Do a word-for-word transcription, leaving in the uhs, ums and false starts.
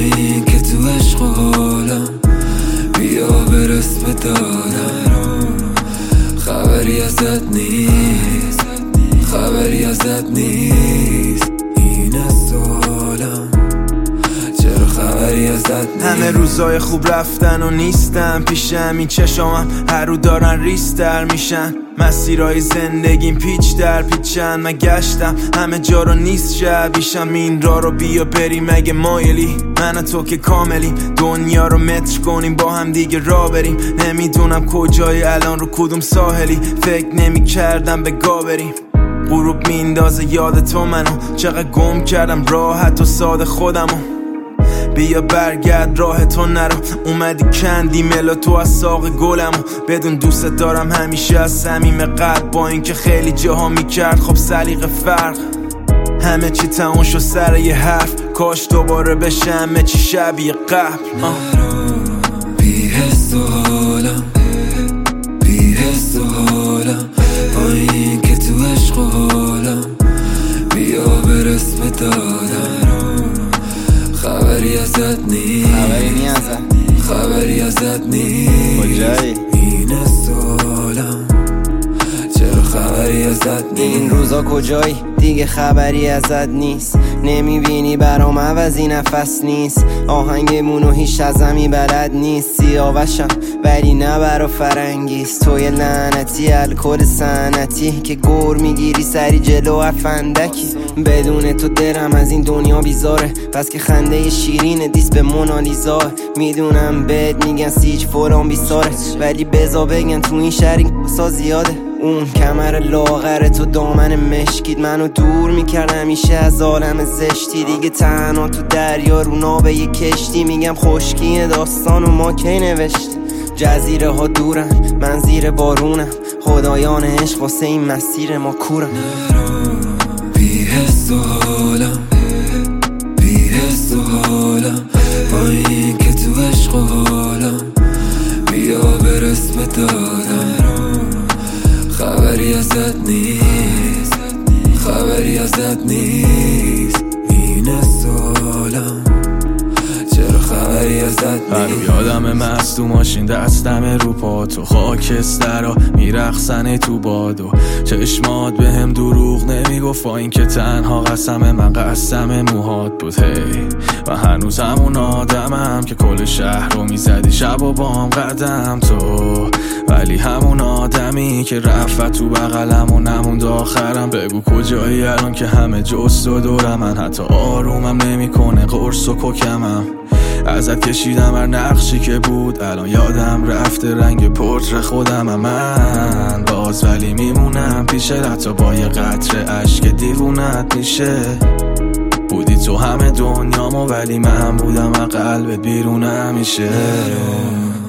این که تو عشق و حالم، بیا برس به دادم. خبری ازت نیست، خبری ازت نیست، اینه سوالم، چرا خبری ازت نیست؟ همه روزای خوب رفتن و نیستم پیشم، این چشامم هر رو دارن ریستر میشن. مسیرهای زندگیم پیچ در پیچن، من گشتم همه جا رو نیست شبیشم. این را رو بیا بریم اگه مایلی، من و تو که کاملیم، دنیا رو متر کنیم با هم دیگه را بریم. نمیدونم کجای الان رو کدوم ساحلی، فکر نمی کردم به گا بریم. غروب میندازه یاد تو منو، چقدر گم کردم راحت و ساده خودمو. بیا برگرد راه تو نرو، اومدی کندی ملا تو از ساق گلمو. بدون دوست دارم همیشه از صمیم قلب، با اینکه خیلی جاها میکرد خب سلیقه فرق. همه چی تموم شد سر یه حرف، کاش دوباره بشه همه چی شبیه قبل. بی حس و حالم، بی حس و حالم، با این که تو عشق و حالم، بیا برس به دادم. خبری ازت نیست، خبری نی ازت، خبری ازت نیست، کجایی؟ اینه سوالم، چرا خبری ازت نیست؟ این روزا کجایی؟ دیگه خبری ازت نیست. نمیبینی برام عوضی نفس نیست، آهنگمونو هیچ ازمی بلد نیست. سیاوشم ولی نه برا فرنگیست، توی لعنتی الکل سنتی که گر میگیری سری جلو افندکی. بدون تو دلم از این دنیا بیزاره، پس که خنده شیرین دیست به مونالیزا. میدونم بهت میگن سیج فلان بیساره، ولی بزا بگن تو این شهر این کسا زیاده. اون کمر لاغر تو دامن مشکید منو دور میکرد همیشه از عالم زشتی. دیگه تنها تو دریا رو ناوه یه کشتی، میگم خشکی داستان و ما کی نوشتی. جزیره ها دورن من زیر بارونم، خدایان عشق واسه این مسیر ما کورم. بی حس و حالم، بی حس و حالم، با این که تو عشق و حالم، بیا برس به دادم. خبری ازت نیست، خبری ازت نیست، اینه سوالم، چرا خبری ازت نیست؟ هر یادم مست تو ماشین دستم رو پا، تو خاکسترا میرقصن تو بادو. چشمات به هم دروغ نمیگفت، با این که تنها قسم من قسم موهات بود. هی و هنوز همون آدمم که کل شهر رو میزدی شب و بام قدم تو، ولی همون آدمی که رفت تو بغلم و نموند آخرم. بگو کجایی الان که همه جست و دورم، من حتی آرومم نمیکنه قرص و کوکمم. ازت کشیدم هر نقشی که بود، الان یادم رفته رنگ پورتر خودم. من باز ولی میمونم پیشه، حتی با یه قطره عشق دیوونت میشه. بودی تو همه دنیامو ولی من بودم از قلبت بیرون همیشه.